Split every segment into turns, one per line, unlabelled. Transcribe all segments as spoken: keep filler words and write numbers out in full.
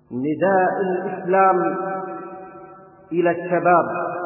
نداء الإسلام إلى الشباب.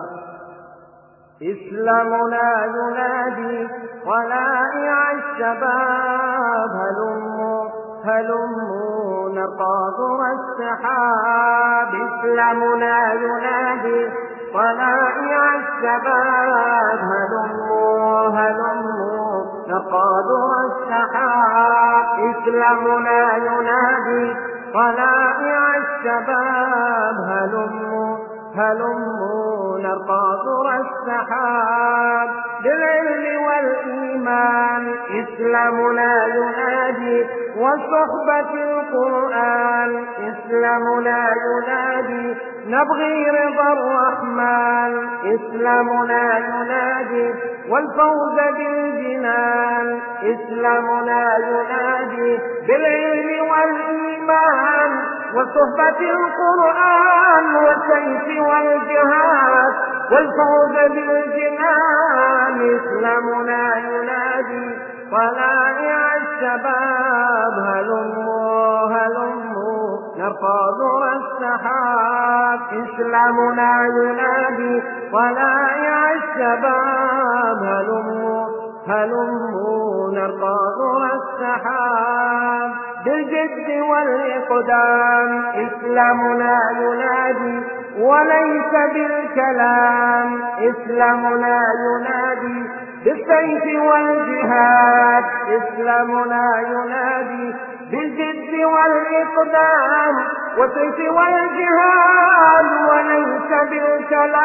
إسلامنا ينادي طلائع الشباب، هلموا هلموا نرقى ذرى السحاب. إسلامنا ينادي طلائع الشباب، هلموا هلموا نرقى ذرى السحاب. إسلامنا ينادي طلائع الشباب، هلموا هلموا نرقى ذرى السحاب. بالعلم والإيمان إسلامنا ينادي، وصحبة القرآن إسلامنا ينادي. نبغي رضا الرحمن إسلامنا ينادي، والفوز بالجنان إسلامنا ينادي. بالعلم والإيمان وصحبة القرآن والسيف والجهاد، والفوز بالجنان إسلامنا ينادي. طلائع الشباب، هلموا هلموا نرقى ذرى السحاب. إسلامنا ينادي طلائع الشباب، هلموا هلموا نرقى ذرى السحاب. بالجد والإقدام إسلامنا ينادي، وليس بالكلام إسلامنا ينادي. بالسيف والجهاد إسلامنا ينادي. بالجد والإقدام والسيف والجهاد، وليس بالكلام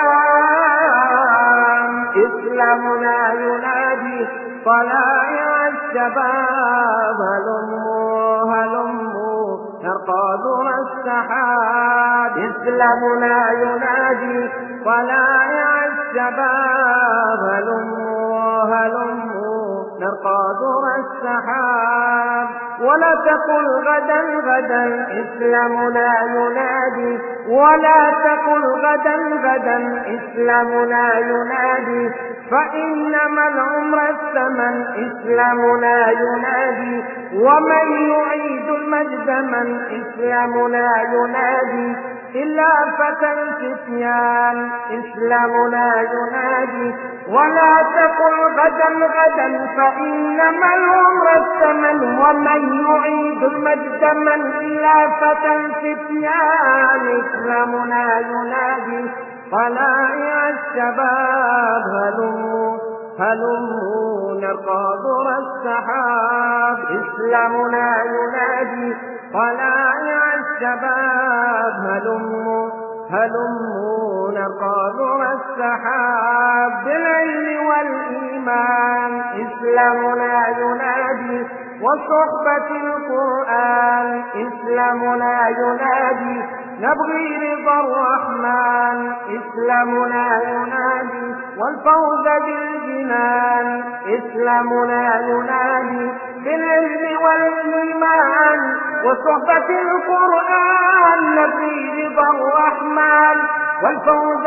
إسلامنا ينادي. طلائع الشباب، هلموا هلموا نرقى ذرى السحاب. إسلامنا ينادي طلائع الشباب، هلموا هلموا نرقى ذرى السحاب. ولا تقل غدا غدا إسلامنا ينادي، ولا تقل غدا غدا إسلامنا ينادي. فإنما العمر الثمن إسلامنا ينادي، ومن يعيد المجد من إسلامنا ينادي. إلا فتى الفتيان إسلامنا ينادي. ولا تقل غدا غدا فإنما العمر الثمن، ومن يعيد المجد من إلا فتى الفتيان إسلامنا ينادي. طلائع الشباب، هلموا هلموا نرقى ذرى السحاب. إسلامنا ينادي طلائع الشباب، هلموا هلموا نرقى ذرى السحاب. بالعلم والإيمان إسلامنا ينادي، وصحبة القرآن إسلامنا ينادي. نبغي رضا الرحمن إسلامنا ينادي، والفوز بالجنان إسلامنا ينادي. بالعلم والإيمان وصحبة القرآن، نبغي رضا الرحمن والفوز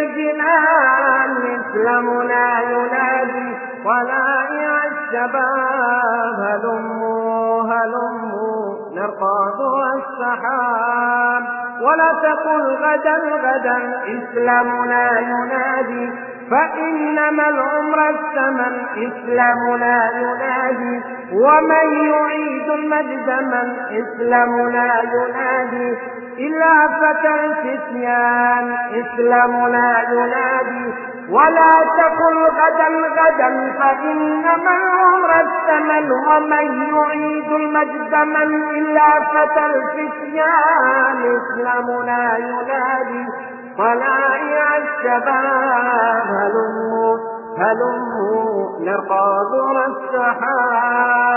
بالجنان إسلامنا ينادي. طلائع الشباب، هلموا هلموا نرقى ذرى السحاب. ولا تقل غدا غدا إسلامنا ينادي، فإنما العمر الثمن إسلامنا ينادي. ومن يعيد المجد من إسلامنا ينادي. إلا فتى الفتيان إسلامنا ينادي. ولا تقل غدا غدا فإنما العمر الثمن، ومن يعيد المجد من إلا فتى الفتيان إسلامنا ينادي. طلائع الشباب، هلموا هلموا نرقى ذرى السحاب.